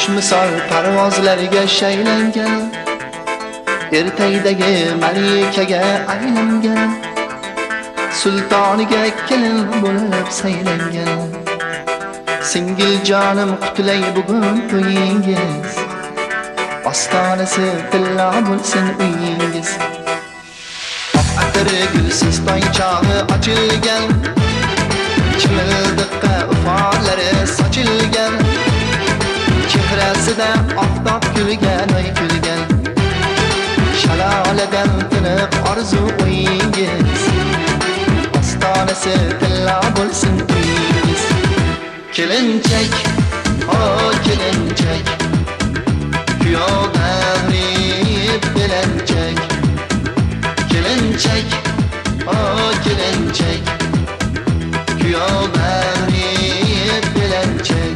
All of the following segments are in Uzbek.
Qush misol parvozlariga shaylangan, ertaydagi malikaga aylangan, sultoniga kelin bo'lib saylangan. Singil jonim qutlay bugun to'yingiz, ostonasi tilla bo'lsin uyingiz. Atri gulsiz toy chog'i ochilgan, chimildiqqa ufonlari sochilgan, chehrasida oftob kulgan, oy kulgan. Shaloladan tiniq orzu o'yingiz, ostonasi tilla bo'lsin uyingiz. Kelinchak, oh kelinchak, kuyov davri belanchak. Kelinchak, oh kelinchak, kuyov davri belanchak.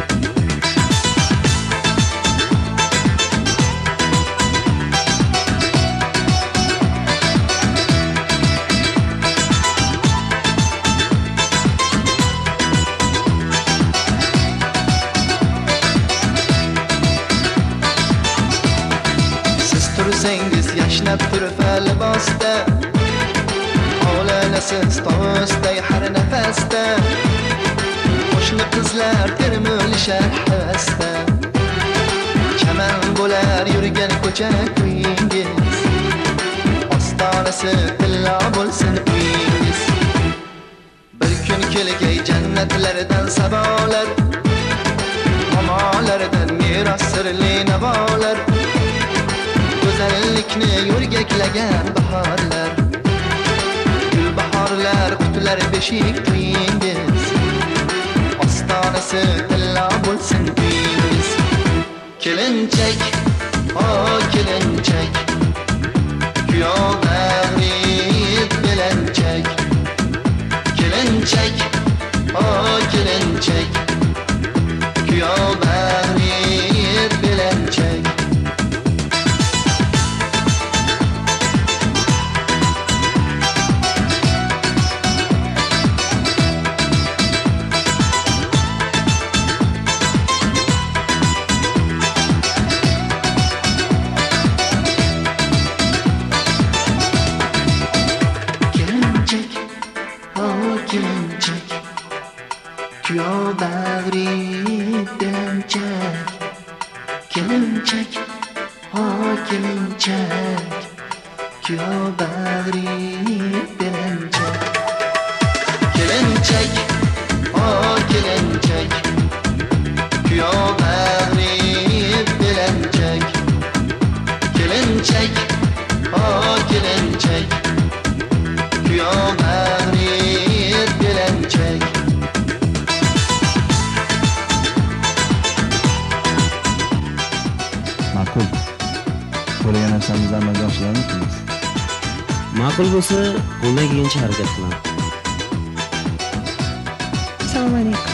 Tursangiz yashnab turfa libosda, olanasiz tovusday har nafasda, qo'shni qizlar termilishar havasda. Chaman bo'lar yurgan ko'cha kuyingiz, ostonasi tilla bo'lsin uyingiz. Bir kun kelgay jannatlardan sabolar, momolardan meros sirli navolar. Go'zallikni yo'rgaklagan bahorlar, gul bahorlar qutlar beshik to'yingiz, ostonasi tilla bo'lsin uyingiz. Kelinchak, oh kelinchak, kuyov davri belanchak. Kelinchak, oh kelinchak, kuyov davri belanchak. Kuyov bag'ri belanchak. Kelinchak, oh kelinchak, kuyov bag'ri belanchak. Kelinchak, oh kelinchak, kuyov bag'ri belanchak. Kelinchak, oh kelinchak, kuyov bag'ri belanchak. Ma'qul. Qo'lagan narsamizni amalga oshiramiz. Ma'qul bo'lsa, qo'ldan kelgancha harakat qilaman. Assalomu alaykum.